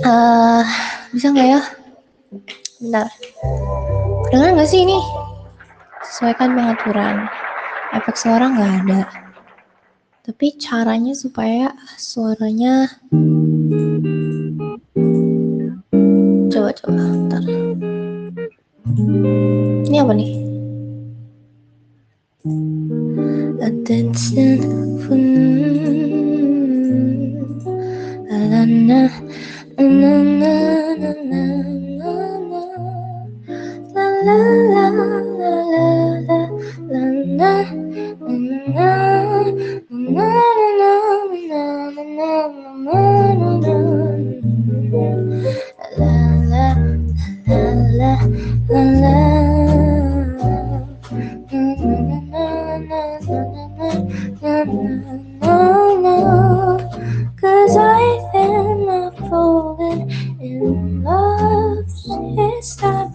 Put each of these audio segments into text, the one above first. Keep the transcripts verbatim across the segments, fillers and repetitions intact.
Uh, bisa nggak ya? Bentar. Kedengeran nggak sih ini? Sesuaikan pengaturan. Efek suara nggak ada. Tapi caranya supaya suaranya coba-coba. Bentar. Ini apa nih? Attention. La la la la la la la la la Cause I've been falling in love this time.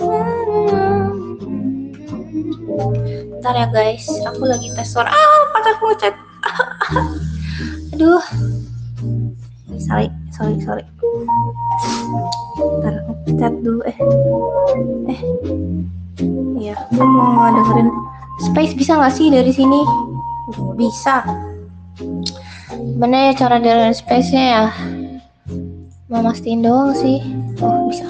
Bentar ya guys, aku lagi tes suara. Ah, pacarku ngechat. Aduh. Sorry, sorry, sorry. Bentar, ngechat dulu eh. Eh. Iya, aku mau dengerin Space bisa nggak sih dari sini? Bisa. Gimana ya cara dengerin Space-nya ya? Mau mastiin doang sih. Oh, bisa.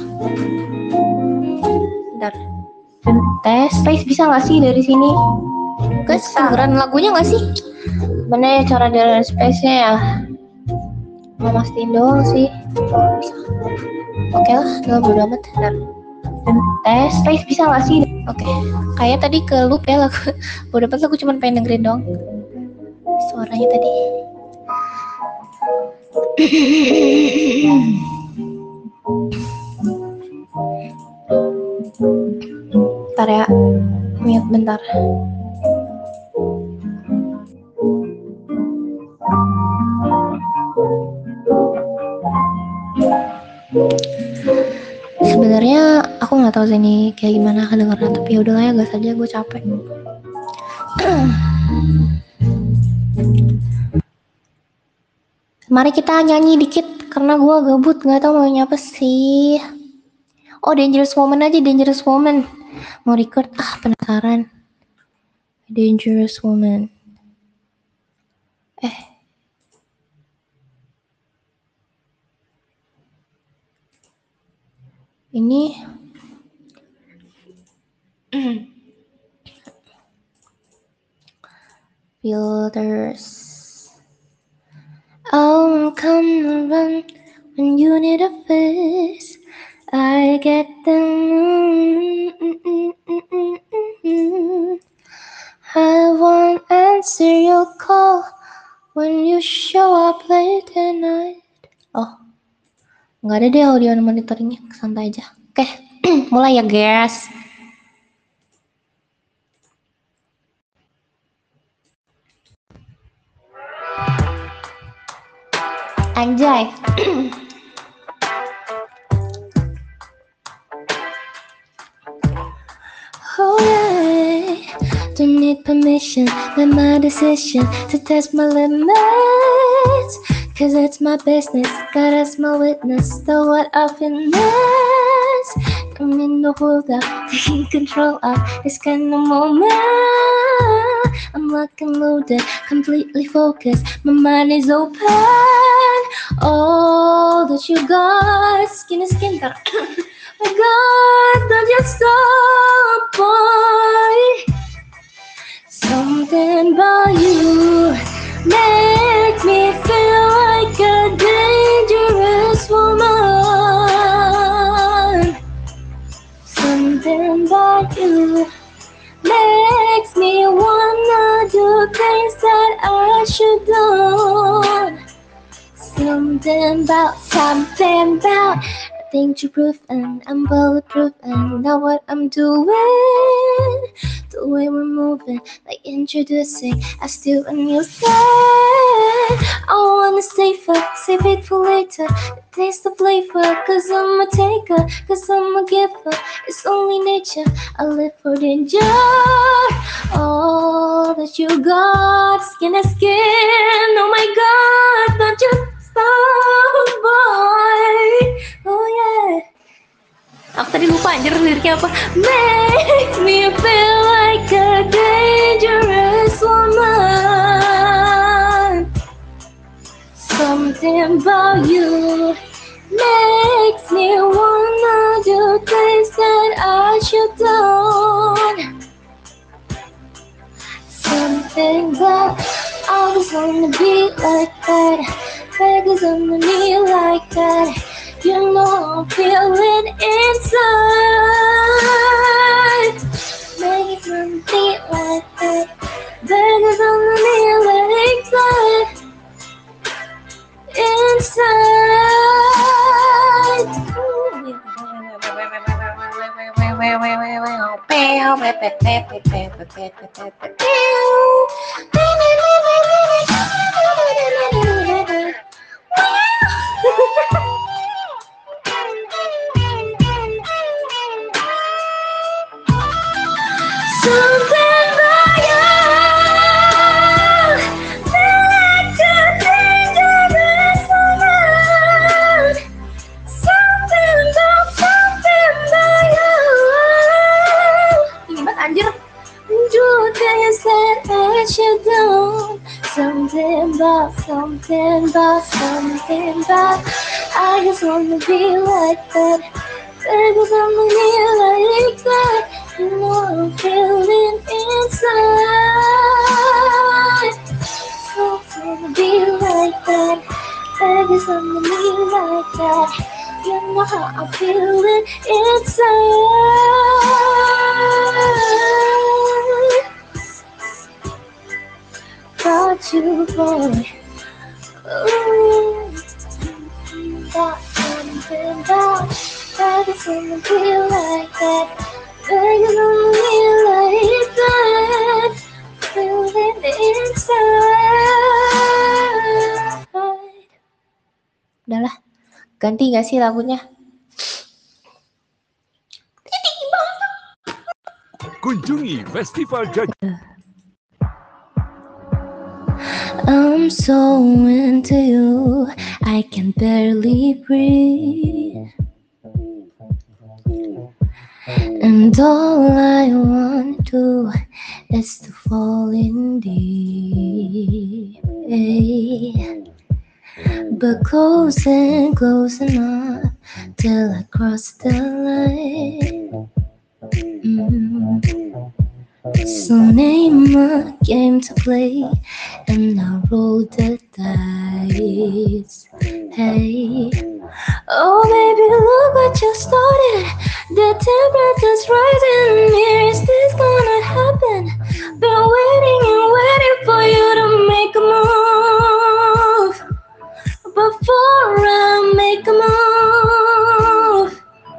Bentar. Tes Space bisa nggak sih dari sini? Guys, kedengeran lagunya nggak sih? Gimana ya cara dengerin Space-nya ya? Mau mastiin doang sih. Oh, bisa. Oke lah, gak bodo amat. Bentar. Tes Space bisa nggak sih? Oke, kayak tadi ke loop ya lagu. Bodo amat, aku cuma pengen dengerin doang suaranya tadi. Bentar ya, mute bentar. Sebenarnya aku nggak tahu sih ini kayak gimana kedengeran, tapi udah lah ya, gas aja, gue capek. Mari kita nyanyi dikit karena gue gabut, nggak tahu mau nyapa sih. Oh, Dangerous Woman aja, Dangerous Woman. Mau record, ah penasaran. Dangerous Woman. Eh. Ini. Filters. Oh, come around when you need a fix. I get them. I won't answer your call when you show up late at night. Oh, nggak ada deh audio monitoringnya, santai aja. Oke, mulai ya guys. Anjay. Oh yeah, don't need permission, let my decision to test my limits. Cause it's my business, God as my witness, though what I finesse. I'm in the hold up, taking control of this kind of moment. I'm locked and loaded, completely focused, my mind is open. All that you got, skin to skin, my God, don't you stop, boy. Something about you makes me feel like a dangerous woman. Something about you makes me wanna do things that I should do. Something about, something about danger proof and I'm bulletproof and know what I'm doing. The way we're moving, like introducing us to a new thing. I wanna stay for, save it for later. Taste the flavor, cause I'm a taker, cause I'm a giver. It's only nature, I live for danger. All that you got, skin to skin. Oh my God, don't you stop, boy. lupa anjir liriknya apa. Makes me feel like a dangerous woman. Something about you makes me wanna do things that I should done. Something that I just wanna be like that. Beggars on the knee like that. You know I'm feeling inside. Beggars on the beat like that. Beggars on the knee like that. Inside. Something about you feel like a dangerous woman. Something about, something about you. Ini banget anjir. Do things that I should do. Something about, something about, something about. I just wanna be like that. Beggars on the knee like that. You know I'm feeling inside. So wanna be like that. Beggars on the knee like that. You know how I'm feeling inside. Got you, boy. Ooh, got something about. Beggars on the knee like that. Beggars on the knee like that. Feeling inside. Udahlah, ganti gak sih lagunya? Kunjungi Festival Jajan. I'm so into you, I can barely breathe. And all I want to do is to fall in deep. But close and close enough till I cross the line. Mm. So name a game to play and I'll roll the dice. Hey, oh baby, look what you started. The temperature's rising. Is this gonna happen? Been waiting and waiting for you to make a move. Before I make a move,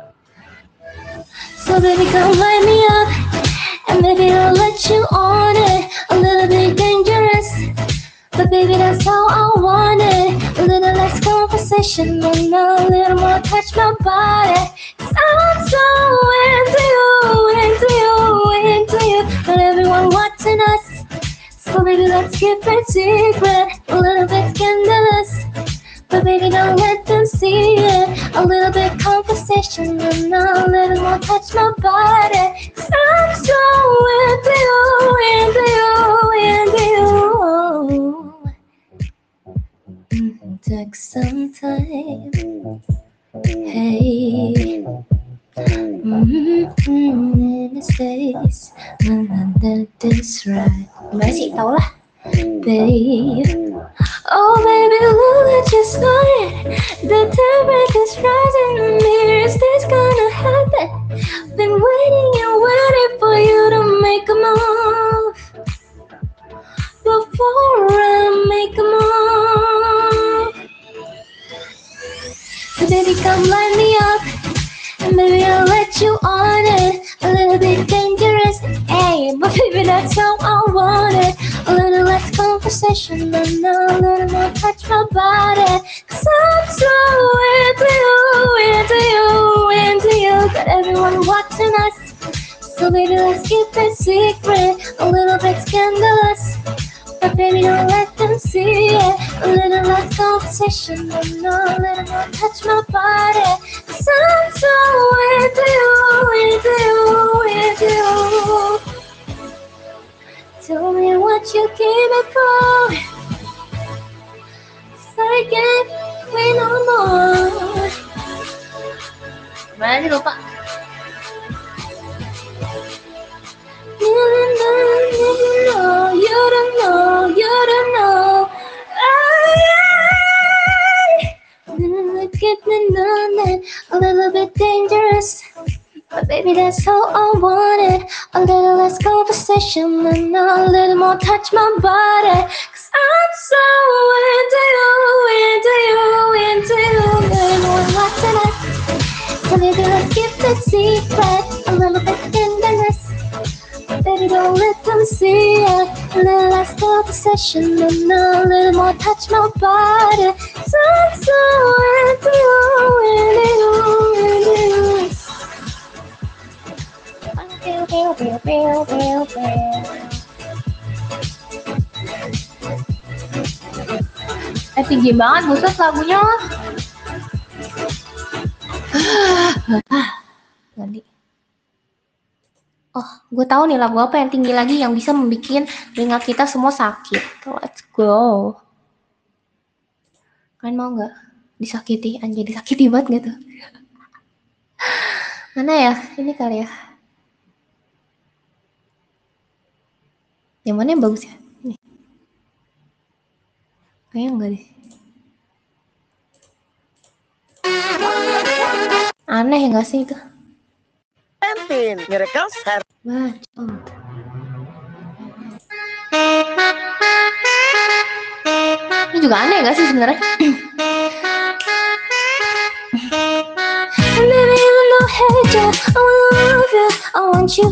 so baby, come light me up. And maybe I'll let you on it. A little bit dangerous, but baby, that's how I want it. A little less conversation and a little more touch my body. Cause I'm so into you, into you, into you. But everyone watching us, so baby, let's keep it secret. A little bit scandalous, but baby, don't let them see it. A little bit conversation and a little more touch my body. Cause I'm so into you, into you, into you. Mm, take some time. Hey, mm-hmm, in the space when I did this right. Gimana sih, tau lah. Babe, oh baby, look what you started. The temperature's rising on me. Is this gonna happen? Been waiting and waiting for you to make a move. Before I make a move, so baby, come light me up. And baby, I'll let you on it. A little bit dangerous, hey, but baby, that's how I want it. A little less conversation and a little more touch my body. Cause I'm so into you, into you, into you. Got everyone watching us, so baby, let's keep it secret. A little bit scandalous, but baby, don't let them see it. A little less conversation conversation, and no, let it not touch my body. Cause I'm so into you, into you, into you. Tell me what you came it for. Cause I can't wait no more. Mana lupa. You don't know, you don't know, you don't know, you don't know. Look at me now, a little bit dangerous. But baby, that's how I want it. A little less conversation and a little more touch my body. Cause I'm so into you, into you, into you. Little more like tonight. So maybe let's keep the secret. A little bit tenderness. Baby, don't let them see it. A little less conversation and a little more touch my body. So I'm so into you, into you, into you. Eh tinggi banget buset lagunya. Ganti. Oh, gue tahu nih lagu apa yang tinggi lagi yang bisa membuat telinga kita semua sakit. Let's go. Kalian mau nggak disakiti? Anjir disakiti banget gitu. Mana ya? Ini kali ya. Yang mana yang bagus ya? Ini. Kayaknya enggak deh. Aneh enggak sih itu? Pentin, miracle ser. Bacot. Ini juga aneh enggak sih sebenarnya? Baby, you know, hey, I love you, I want you.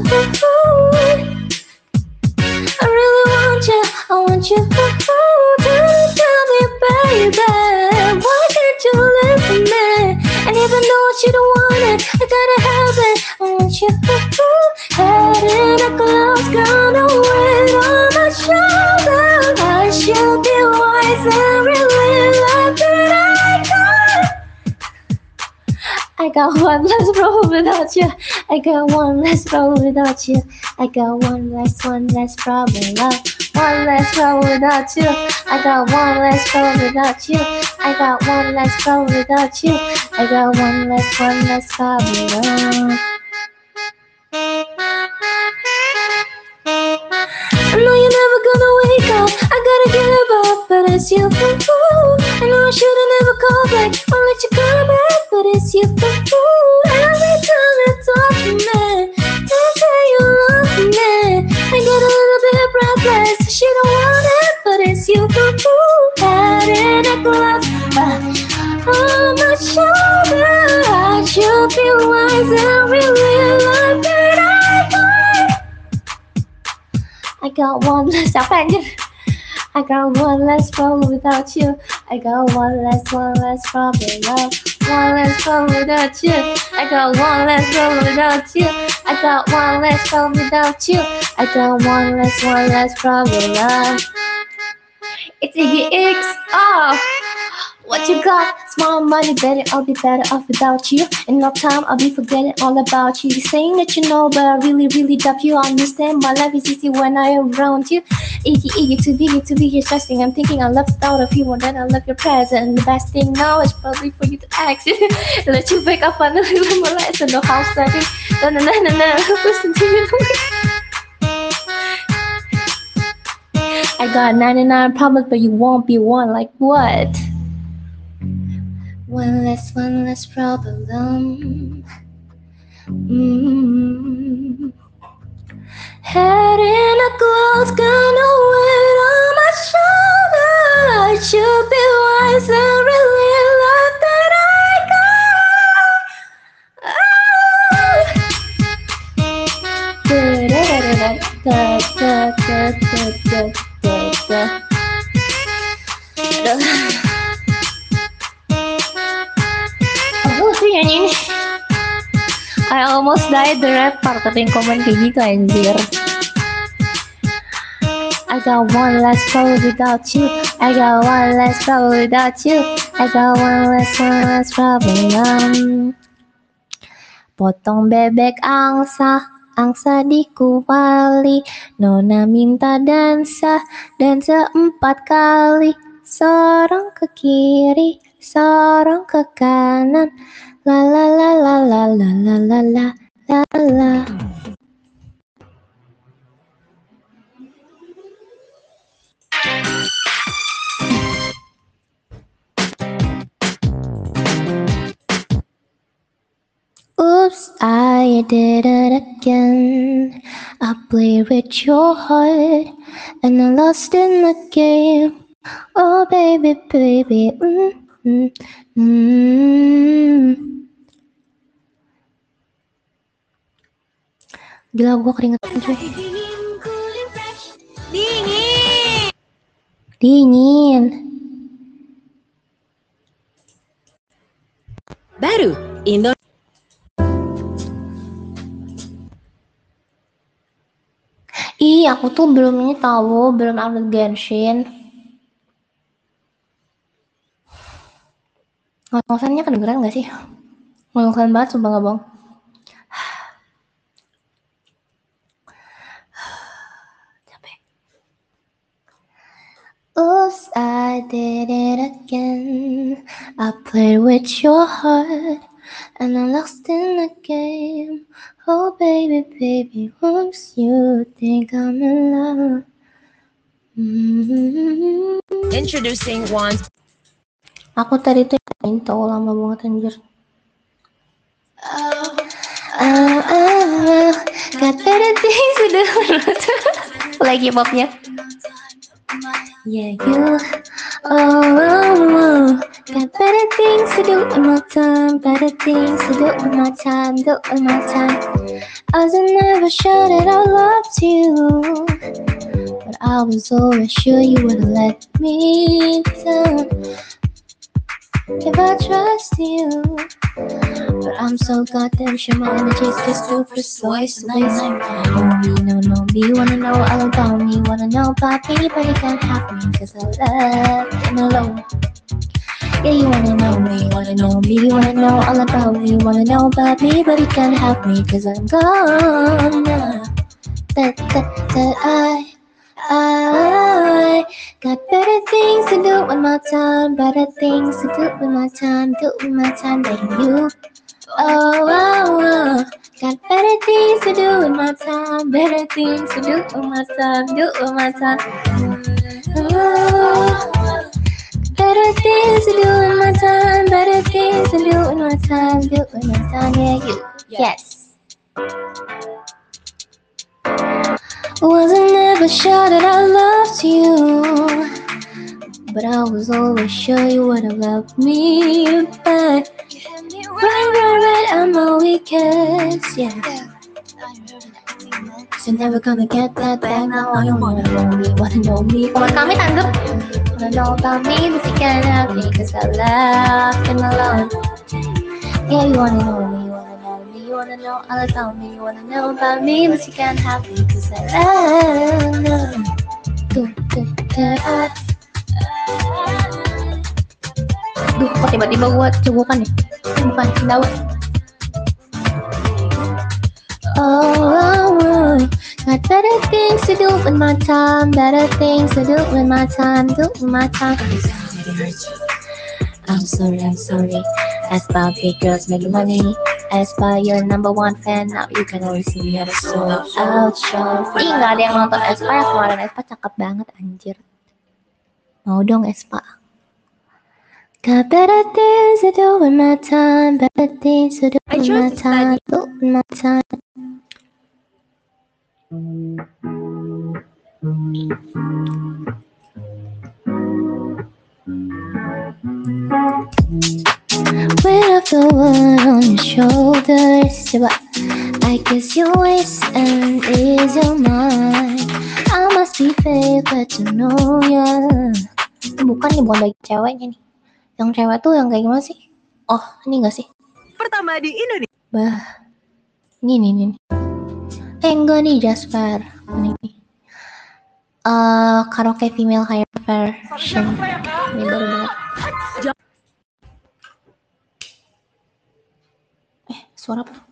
I really want you, I want you. Tell me, baby, why can't you live for me? And even though you don't want it, I gotta have it. I want you. Head in a clouds, gonna wait on my shoulder. I should be wise and really love that I got. I got one less roll without you. I got one less roll without you. I got one less, one less problem. Love. One less roll without you. I got one less roll without you. I got one less roll without you. I got one less, one less problem. I know you're never gonna wake up. I gotta give up, but it's you. I know I should've never called back. I'll let you come back, but it's you. Every time you talk to me, you say you love me. I get a little bit breathless. She don't want it, but it's you. Head in a glove on my shoulder. I should be wise and really love that I got. I got one less. Apa anjir? I got one less problem without you. I got one less, one less problem. Love. One less problem without you. I got one less problem without you. I got one less problem without you. I got one less, one less problem. Love. It's Iggy X. Oh, what you got? Small money, better, I'll be better off without you. In no time, I'll be forgetting all about you. You're saying that you know, but I really, really doubt you. I understand my life is easy when I am around you. Iggy, Iggy, too big, too big, you're stressing. I'm thinking I left out of you, and then I left your present. And the best thing now is probably for you to ask it. Let you wake up on the little more lesson, no house starting. No, no, no, no, no, listen to you. I got ninety-nine problems, but you won't be one. Like what? One less, one less problem. Mm-hmm. Head in a clothes, gonna wait on my shoulder. I should be wise and really love that I got. Aku sih nyanyi ini. I almost died the rapper, tapi yang komen kayak gitu anjir. I got one less trouble without you. I got one less trouble without you. I got one less, one less problem. Potong bebek angsa, angsa dikuali. Nona minta dansa, dansa empat kali. Sorong ke kiri, sorong ke kanan. La la la la la la la la la la la. Oops, I did it again. I played with your heart and I lost in the game. Oh baby, baby, mm, mm, mm. Gila, gue keringetan cuy. Dingin. Dingin. Baru Indo. Ih, aku tuh belum ini tahu, belum upload Genshin. Ngos-ngosannya kedengeran gak sih? Ngos-ngosan banget, sumpah gak bohong. Capek. Oops, I did it again. I played with your heart and I lost in the game. Oh baby, baby, once you think I'm in love. Mm-hmm. Introducing one. Aku tadi tuh intro lama banget anjir. Oh, oh, oh, got better things to do. Lagi popnya. Yeah, you. Oh, oh, oh, got better things to do in my time. Better things to do in my time. Do in my time. I was never sure that I loved you, but I was always sure you would let me down. If I trust you, but I'm so goddamn sure my energy's just too precise. No, me, no, no, me, wanna know all about me, wanna know about me, but you can't have me, cause I love being alone. Yeah, you wanna know me, wanna know me, wanna know all about me, wanna know about me, but you can't have me, cause I'm gone now. That, that, that I I got better things to do with my time, better things to do with my time, do with my time than you. Oh, oh, oh, got better things to do with my time, better things to do with my time, do with my time. Oh, better things to do with my time, better things to do with my time, do with my time. Yeah, you. Yes. Wasn't ever sure that I loved you, but I was always sure you would have loved me back. Right, right, right, I'm a weakest, yeah. You're never gonna get that back now. All you wanna know me, wanna know me. Buat kami tanggap. Wanna know about me, but you can't have me, cause I left him alone. Yeah, you wanna know me, wanna know me, you wanna know all about me, you wanna know about me, but you can't have me, cause I love you. Duh, duh, duh. Duh, kok tiba-tiba gue cegukan ya? Bukan, daun. Oh, oh, oh, got better things to do with my time, better things to do with my time, do with my time. I'm sorry, I'm sorry. aespa, big girls making money. aespa, your number one fan. Now you can only see me at a sold out show. Ih, gak ada yang nonton aespa ya kemarin. aespa cakep banget anjir. Mau dong aespa. Got better things to do with my time, better things to do with my time, do with my time. Weight of the world on your shoulders. Coba. I guess your waist and is your mind. I must be fake, but you know ya. Bukan nih, bukan bagi ceweknya nih. Yang cewek tuh yang kayak gimana sih? Oh, ini gak sih? Pertama di Indonesia. Bah. Ini nih nih. Eh enggak nih Jasper. Ini nih. uh, karaoke female higher version. Ini baru banget. Eh, suara apa?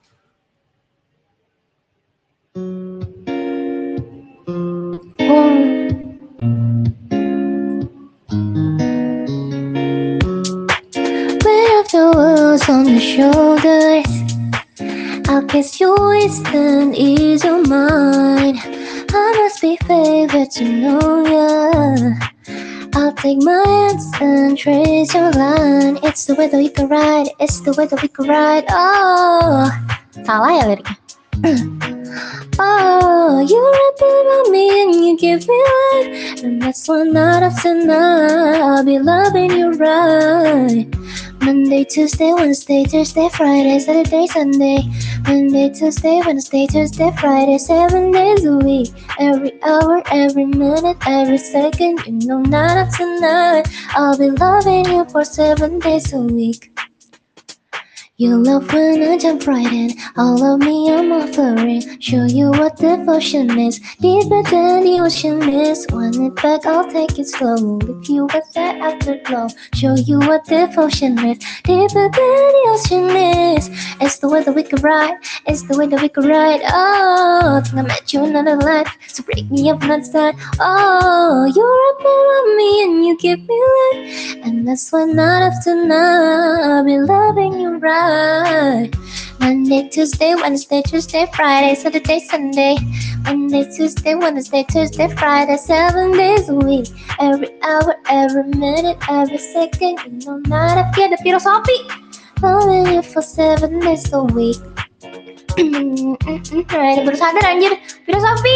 Oh. Weight of the world's on your shoulders. I guess your wisdom is your mind. I must be favored to know ya. I'll take my hands and trace your line. It's the way that we can ride. It's the way that we can ride. Oh, salah ya liriknya. Oh, you wrap it on me and you give me life. And that's why night after night I'll be loving you right. Monday, Tuesday, Wednesday, Thursday, Friday, Saturday, Sunday. Monday, Tuesday, Wednesday, Thursday, Friday, seven days a week. Every hour, every minute, every second. You know night after night I'll be loving you for seven days a week. You love when I jump right in. All of me, I'm offering. Show you what devotion is. Deeper than the ocean is. Want it back, I'll take it slow. If you got that afterglow. Show you what devotion is. Deeper than the ocean is. It's the way that we could ride. It's the way that we could ride. Oh, I think I met you in another life. So break me up another time. Oh, you're up around me and you give me life. And that's why night after night I'll be loving you right. Monday, Tuesday, Wednesday, Tuesday, Friday, Saturday, Sunday. Monday, Tuesday, Wednesday, Tuesday, Friday, seven days a week. Every hour, every minute, every second. You know not if you're the philosophy. Loving you for seven days a week. Right, baru sadar anjir, filosofi.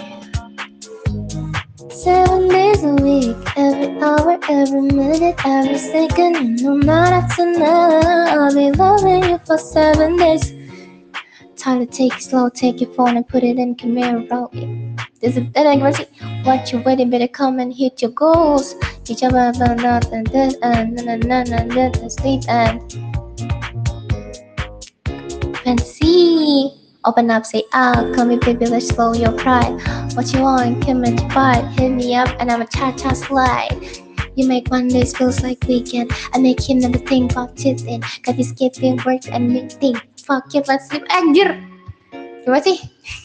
Seven days a week, every hour, every minute, every second. No matter tonight, I'll be loving you for seven days. Time to take it slow, take your phone and put it in camera roll. This is that I can see. What you waiting? Better come and hit your goals. You jump up and down and then and then and then and sleep and fancy. Open up, say ah, come here baby, let's slow your pride. What you want, come and fight. Hit me up and I'm a cha-cha slide. You make Mondays feels like weekend. I make him never think about cheating. Got you skipping work and meeting. Fuck it, let's sleep. Anjir. Gimana sih?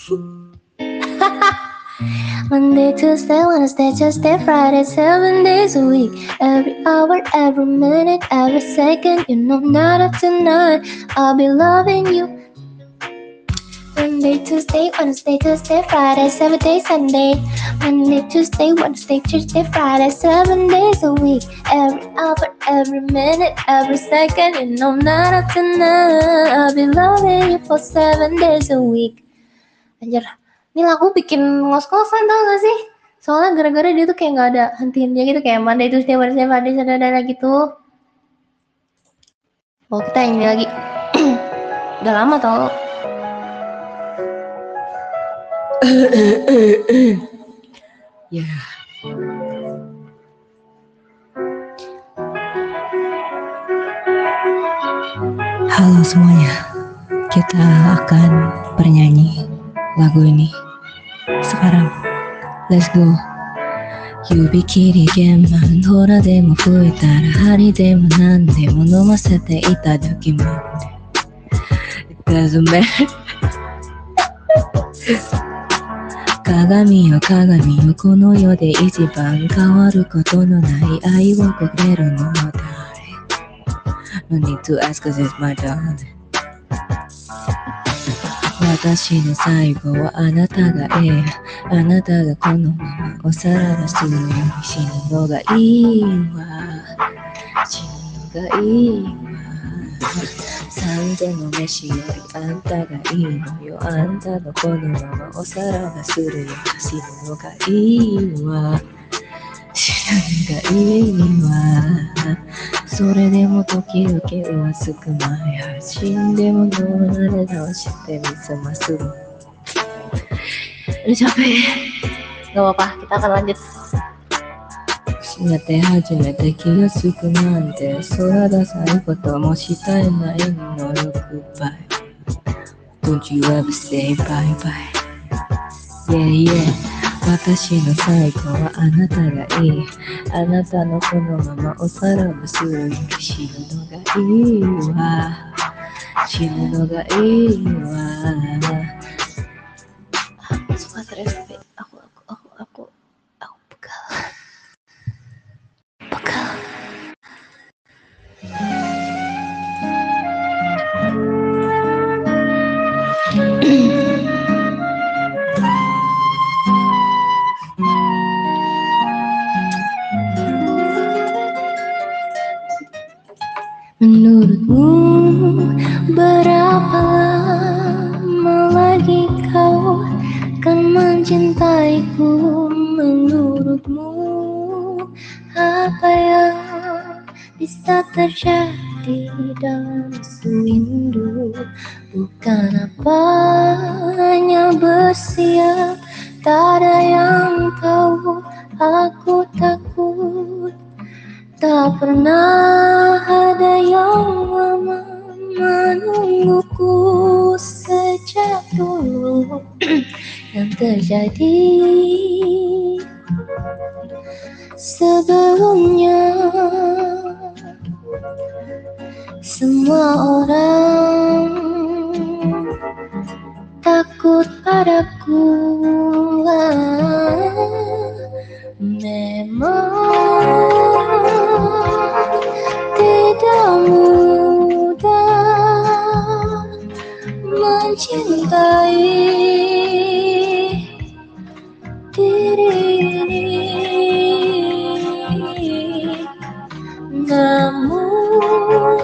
Monday, Tuesday, Wednesday, Thursday, Friday, seven days a week. Every hour, every minute, every second. You know not up tonight I'll be loving you. Monday, Tuesday, Wednesday, Thursday, Friday, seven days, Sunday. Monday, Tuesday, Wednesday, Thursday, Friday, seven days a week. Every hour, every minute, every second. You know not up tonight I'll be loving you for seven days a week. Anjir, ini lagu bikin ngos-ngosan tau gak sih? Soalnya gara-gara dia tuh kayak gak ada hentiinnya gitu. Kayak Monday, Tuesday, Wednesday, Friday, Saturday gitu. Mau kita ini lagi. Udah lama tau. Ya. Halo semuanya, kita akan bernyanyi lagu ini sekarang. Let's go. 指切り玄満空でも吹いたら針でも何でも飲ませていただきます。It doesn't matter. 鏡よ鏡よこの世で一番変わることのない愛をくれるのだ。No need to ask cause it's my darling. 私の最後はあなたがええ。あなたがこのままおさらばするように死ぬのがいいわ。死ぬのがいいわ。三度の飯よりあんたがいいのよ。あんたがこのままおさらばするように死ぬのがいいわ。死ぬのがいいわ。それでも時々はつくまい。死んでもどうなれ直してみせまする。Udah capek. Gak apa-apa, kita akan lanjut. 失って初めて気がつくなんて空ダサいこともしたいないのよ Goodbye Don't you ever say bye bye Yeah yeah 私の最後はあなたがいい。あなたのこのままおさらばするより死ぬのがいいわ。死ぬのがいいわ。Suka terus aku aku aku aku aku pegal pegal. Menurutmu berapa lama lagi kau kan mencintaiku? Menurutmu apa yang bisa terjadi dalam sewindu? Bukan apanya bersiap, tak ada yang tahu. Aku takut tak pernah ada yang lama menungguku sejak dulu. Yang terjadi sebelumnya, semua orang takut padaku. Memang tidak mudah mencintai diri ini, namun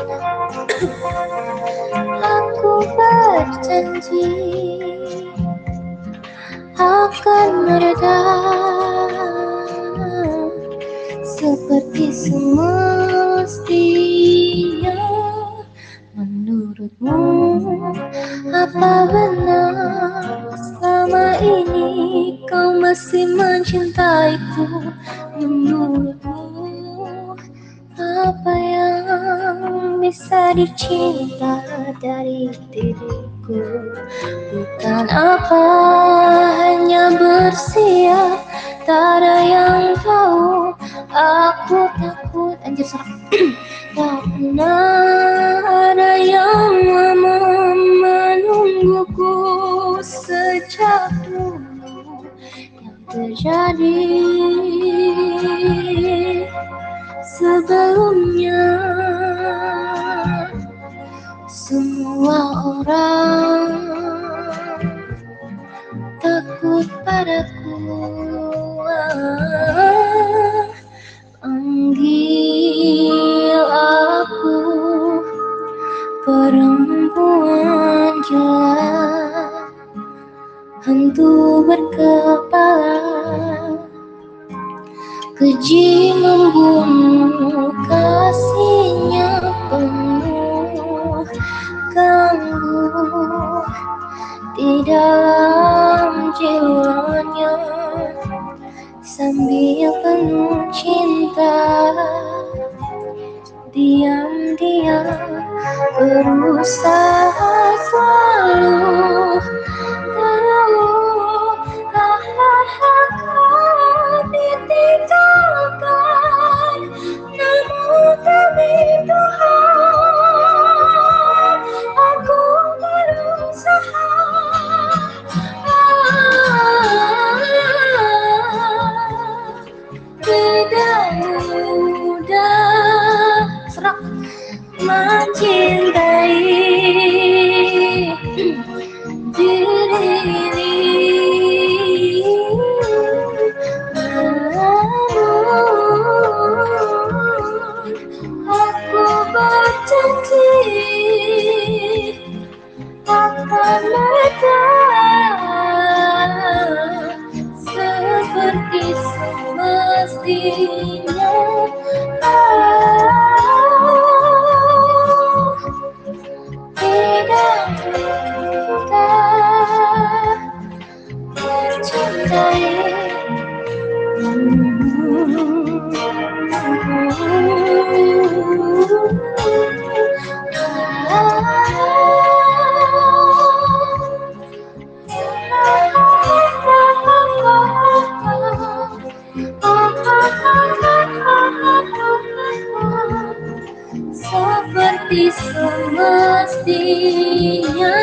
aku berjanji akan mereda seperti semestinya. Menurutmu apa benar selama ini kau masih mencintaiku? Menurutmu apa yang bisa dicinta dari diriku? Bukan apa hanya bersiap, tak ada yang tahu. Aku takut anjir serak. Tak pernah ada yang lama menungguku sejak dulu. Yang terjadi sebelumnya, semua orang takut padaku. Panggil aku perempuan jelek, hantu berkepala, keji membunuh, kasihnya penuh ganggu di dalam jiwanya. Sambil penuh cinta, diam-diam berusaha selalu tahu akan ditinggalkan, namun demi Tuhan aku berusaha. Tidak mudah serak mencintai diri ini, namun aku berjanji akan mereda seperti semestinya. Tidak mudah mencintai. seperti semestinya.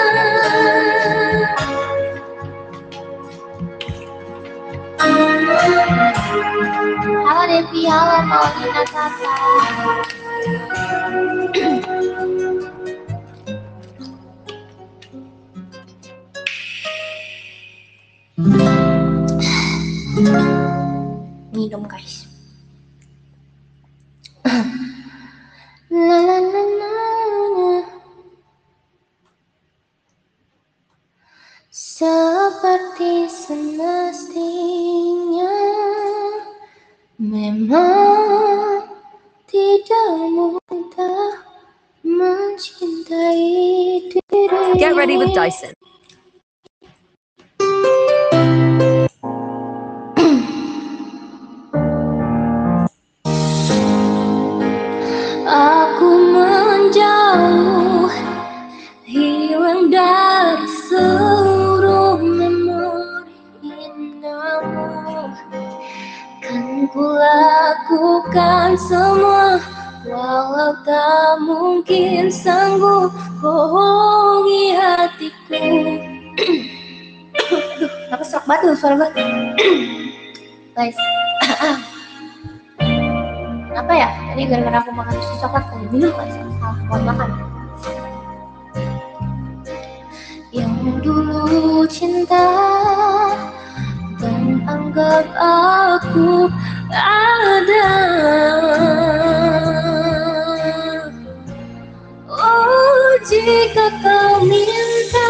Halo Devi, halo Paulina Tata. Minum guys. La la la la la. Seperti semestinya, memang tidak mudah mencintai diri. Get ready with Dyson. Aku menjauh, hilang dari seluruh memori indahmu. Kan ku lakukan semua, walau tak mungkin sanggup bohongi hatiku. Aduh, kenapa serak banget tuh suara gue. Guys, apa ya? Tadi gara-gara aku makan susu coklat kali minum kan salah buat makan. Yang dulu cinta dan anggap aku ada. Oh, jika kau minta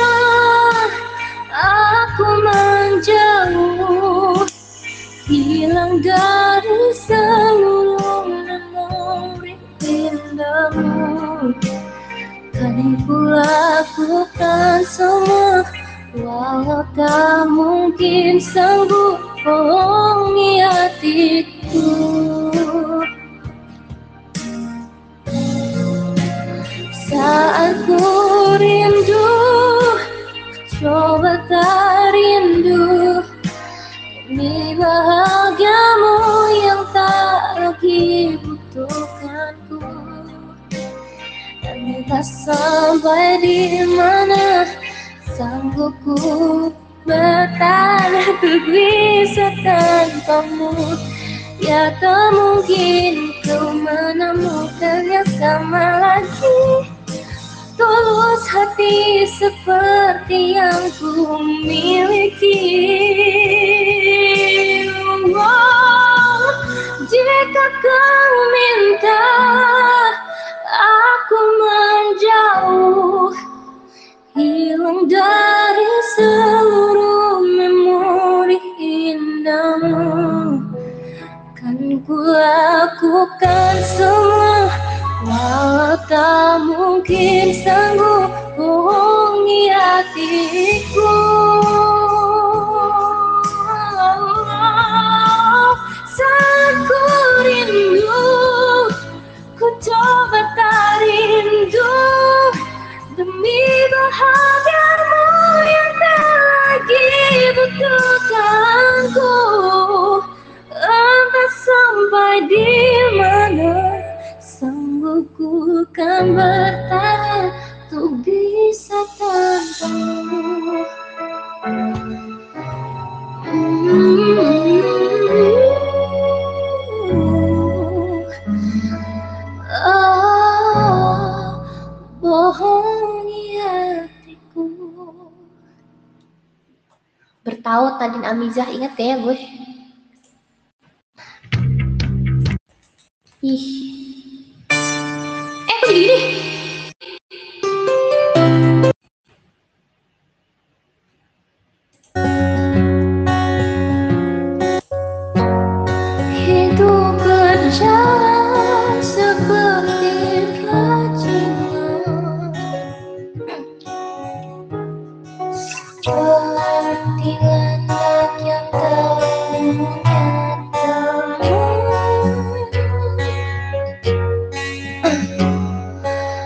aku menjauh, hilang dari seluruh memori indahmu. Kan ku lakukan semua, walau tak mungkin sanggup bohongi hatiku. Saat ku rindu, coba tak rindu demi bahagiamu yang tak lagi butuhkanku. Dan entah sampai di mana sanggup ku bertahan untuk bisa tanpamu. Ya tak mungkin ku menemukan yang sama lagi, tulus hati seperti yang ku miliki. Oh, jika kau minta aku menjauh, hilang dari seluruh memori indahmu. Kan ku lakukan semua, walau tak mungkin sanggup bohongi hatiku. Saat ku rindu, ku coba tak rindu demi bahagiamu yang tak lagi butuhkanku. Entah sampai di mana sanggup ku kan bertahan untuk bisa tanpamu. Hmm. Oh, bohongi hatiku. Bertaut Nadine Amizah, ingat gak ya gue? Ih. Eh, kok jadi gini? Hidup berjalan seperti bajingan, seperti landak yang tak punya teman.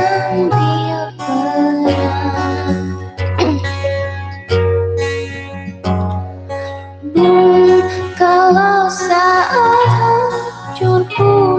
dia pernah. Dan kalau saat hancurku